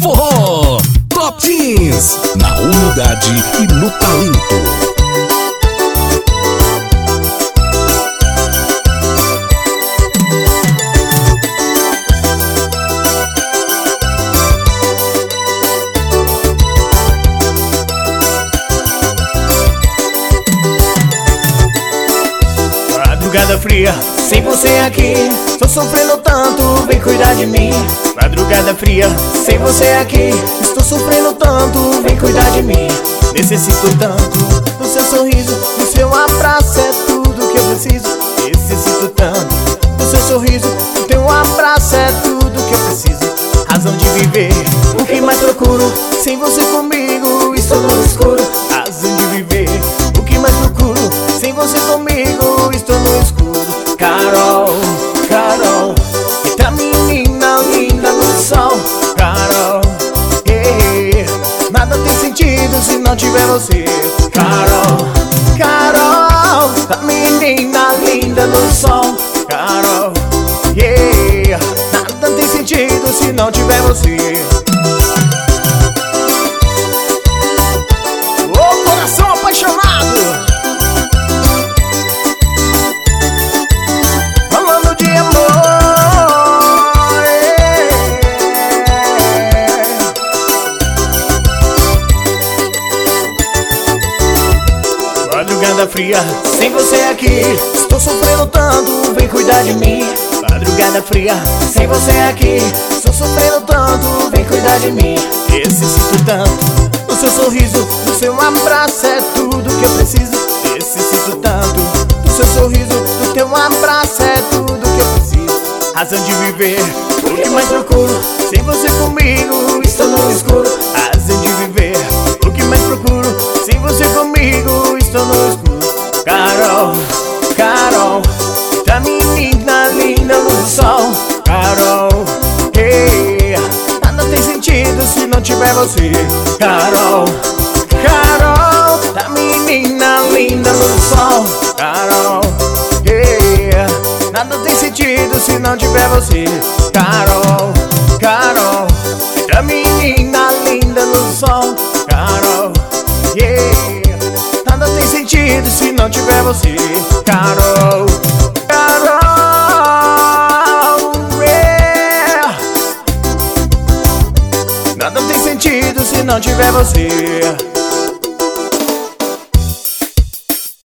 forró. Top Teens, na humildade e no talento. Madrugada fria, sem você aqui, tô sofrendo tanto, vem cuidar de mim. Madrugada fria, sem você aqui, estou sofrendo tanto, vem cuidar de mim. Necessito tanto do seu sorriso, do seu abraço, é tudo que eu preciso. Necessito tanto do seu sorriso, do teu abraço, é tudo que eu preciso. Razão de viver, o que mais procuro, sem você comigo, estou no escuro. Razão de viver, o que mais procuro, sem você comigo, estou no escuro. Carol, Carol, eita menina linda no sol. Carol, nada tem sentido se não tiver você. Carol, Carol, a menina linda no sol. Carol, nada tem sentido se não tiver você. Ô coração apaixonado, falando de amor. Madrugada fria, sem você aqui, estou sofrendo tanto, vem cuidar de mim. Madrugada fria, sem você aqui, estou sofrendo tanto, vem cuidar de mim. Necessito tanto do seu sorriso, do seu abraço, é tudo que eu preciso. Necessito tanto do seu sorriso, do teu abraço, é tudo que eu preciso. Razão de viver, o que mais procuro, sem você comigo, estou no escuro. Razão de viver, o que mais procuro, sem você comigo, estou no escuro. Carol, Carol, da menina linda no sol. Carol, nada tem sentido se não tiver você. Carol, Carol, da menina linda no sol. Carol, nada tem sentido se não tiver você. Carol, Carol, da menina linda no sol. Carol, nada tem sentido se não tiver você. Carol.